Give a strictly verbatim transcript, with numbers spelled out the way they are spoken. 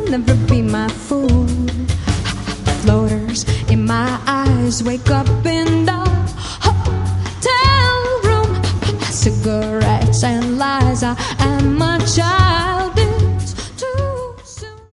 never be my food. Floaters in my eyes, wake up in the hotel room. So go